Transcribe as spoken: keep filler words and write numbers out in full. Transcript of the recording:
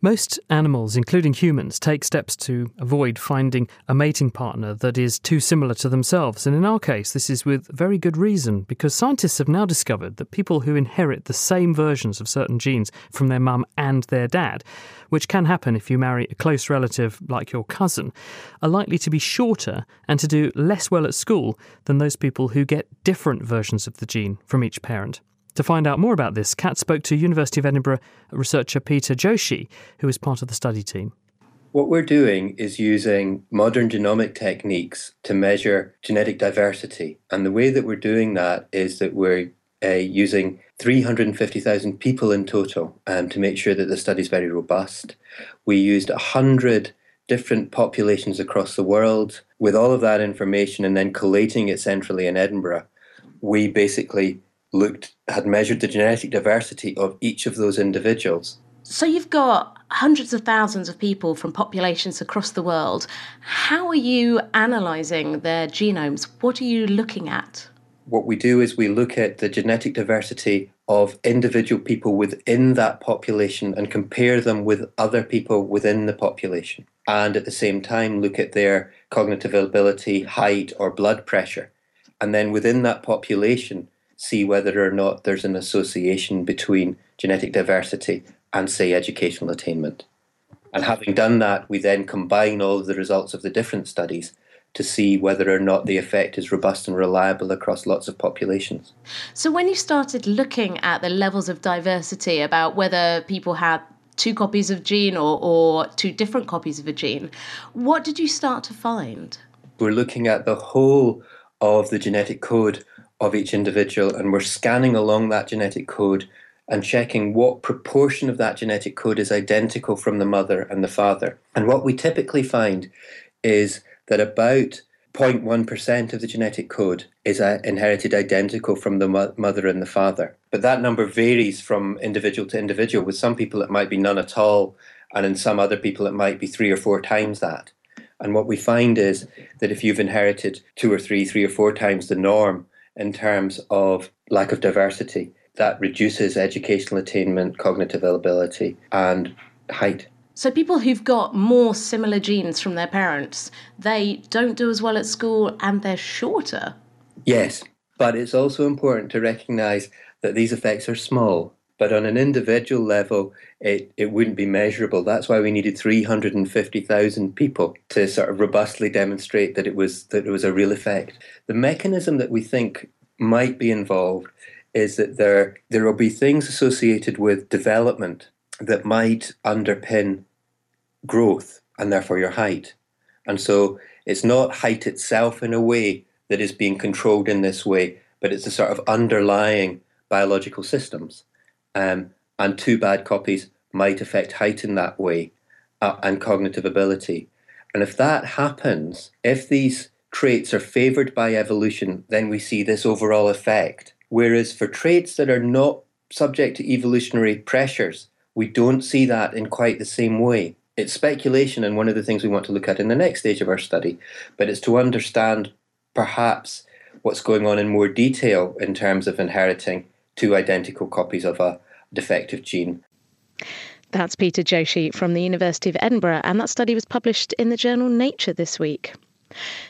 Most animals, including humans, take steps to avoid finding a mating partner that is too similar to themselves. And in our case, this is with very good reason, because scientists have now discovered that people who inherit the same versions of certain genes from their mum and their dad, which can happen if you marry a close relative like your cousin, are likely to be shorter and to do less well at school than those people who get different versions of the gene from each parent. To find out more about this, Kat spoke to University of Edinburgh researcher Peter Joshi, who is part of the study team. What we're doing is using modern genomic techniques to measure genetic diversity. And the way that we're doing that is that we're uh, using three hundred fifty thousand people in total um, to make sure that the study is very robust. We used one hundred different populations across the world. With all of that information and then collating it centrally in Edinburgh, we basically looked, had measured the genetic diversity of each of those individuals. So you've got hundreds of thousands of people from populations across the world. How are you analysing their genomes? What are you looking at? What we do is we look at the genetic diversity of individual people within that population and compare them with other people within the population. And at the same time, look at their cognitive ability, height, or blood pressure. And then within that population, see whether or not there's an association between genetic diversity and, say, educational attainment. And having done that, we then combine all of the results of the different studies to see whether or not the effect is robust and reliable across lots of populations. So when you started looking at the levels of diversity, about whether people had two copies of gene or, or two different copies of a gene, what did you start to find? We're looking at the whole of the genetic code of each individual, and we're scanning along that genetic code and checking what proportion of that genetic code is identical from the mother and the father. And what we typically find is that about zero point one percent of the genetic code is inherited identical from the mo- mother and the father. But that number varies from individual to individual. With some people it might be none at all, and in some other people it might be three or four times that. And what we find is that if you've inherited two or three, three or four times the norm in terms of lack of diversity, that reduces educational attainment, cognitive ability, and height. So people who've got more similar genes from their parents, they don't do as well at school and they're shorter. Yes, but it's also important to recognise that these effects are small. But on an individual level, it, it wouldn't be measurable. That's why we needed three hundred fifty thousand people to sort of robustly demonstrate that it was that it was a real effect. The mechanism that we think might be involved is that there there will be things associated with development that might underpin growth and therefore your height. And so it's not height itself in a way that is being controlled in this way, but it's the sort of underlying biological systems. Um, and two bad copies might affect height in that way uh, and cognitive ability. And if that happens, if these traits are favoured by evolution, then we see this overall effect. Whereas for traits that are not subject to evolutionary pressures, we don't see that in quite the same way. It's speculation, and one of the things we want to look at in the next stage of our study, but it's to understand perhaps what's going on in more detail in terms of inheriting two identical copies of a defective gene. That's Peter Joshi from the University of Edinburgh, and that study was published in the journal Nature this week.